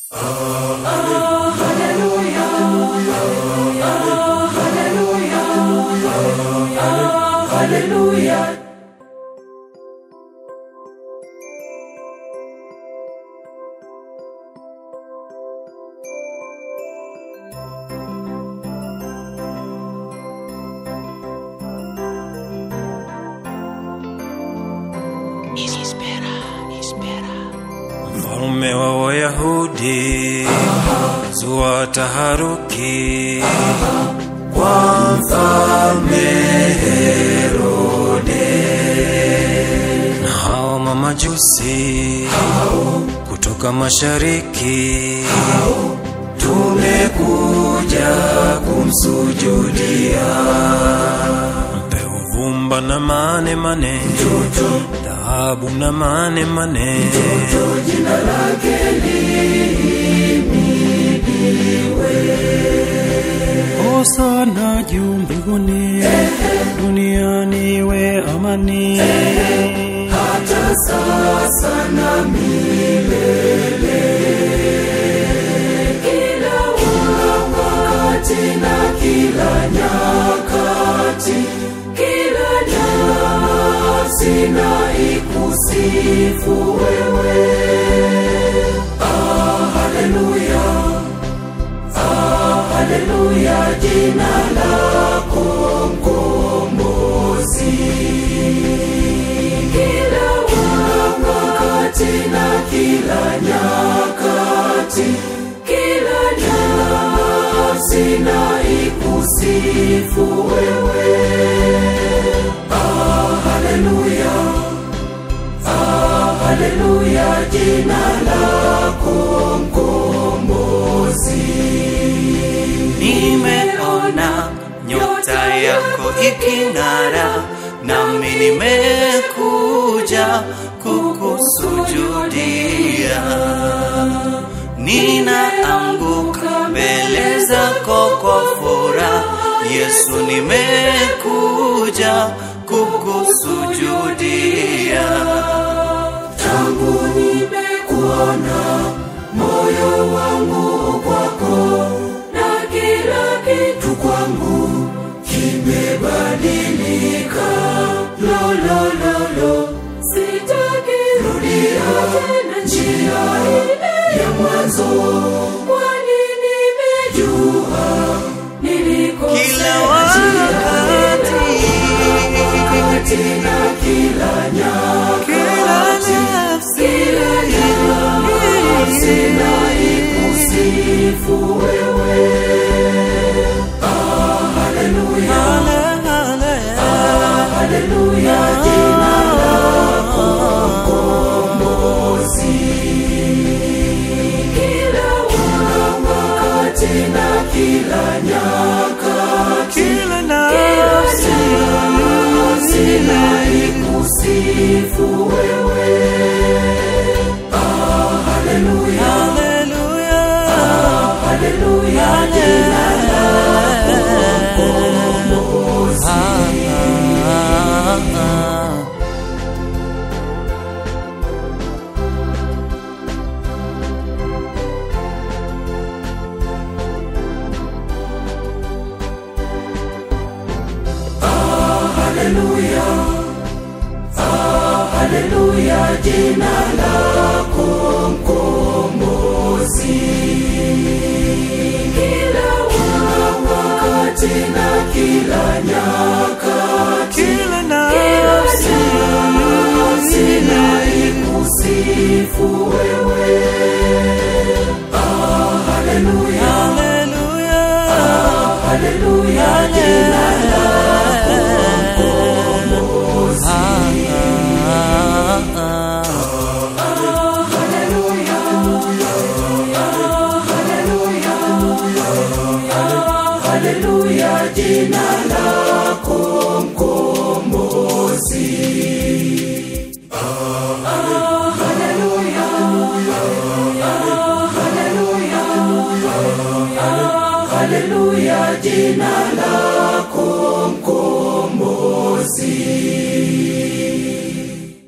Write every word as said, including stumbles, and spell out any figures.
Hallelujah. Mfalme wa Wayahudi zua taharuki kwa mfalme Herode na hao mamajusi kutoka mashariki, tumekuja kumsujudia. Mpe uvumba na mane mane, dhahabu na mane mane, jina lake lihimidiwe. Hosana juu mbinguni, duniani iwe amani, hata sasa na milele. Kila wakati na kila nyakati, kila nafsi na ikusifu wewe. Ah, hallelujah. Ah, hallelujah, jina lako mkombozi. Kila wakati na kila nyakati, kila nafsi na ikusifu wewe. Ah, hallelujah. Ah, hallelujah, jina lako mkombozi. Nimeona nyota yako iking'ara, nami nimekuja kukusujudia. Ninaanguka mbele zako kwa furaha, Yesu, nimekuja kukusujudia. Tangu nimekuona, moyo wangu kwako, na kila kitu kwangu kimebadilika. Lo, lo, lo, lo, sitaki rudia tena njia ile ya mwanzo, kwani nimejua nilikosea. Kila wakati, wakati na kila nyakati, kila nafsi na ikusifu wewe. Ah, hallelujah. Ah, hallelujah, jina lako mkombozi. Kila wakati na kila nyakati, kila nafsi na ikusifu wewe. Ah, hallelujah. Ah, hallelujah, jina lako mkombozi. Hallelujah. Ah, hallelujah, jina lako mkombozi. Kila wakati na kila nyakati, kila nafsi na ikusifu wewe. Ah, hallelujah. Ah, hallelujah, jina lako mkombozi. Hallelujah, jina lako mkombozi. Hallelujah. Hallelujah, jina lako mkombozi.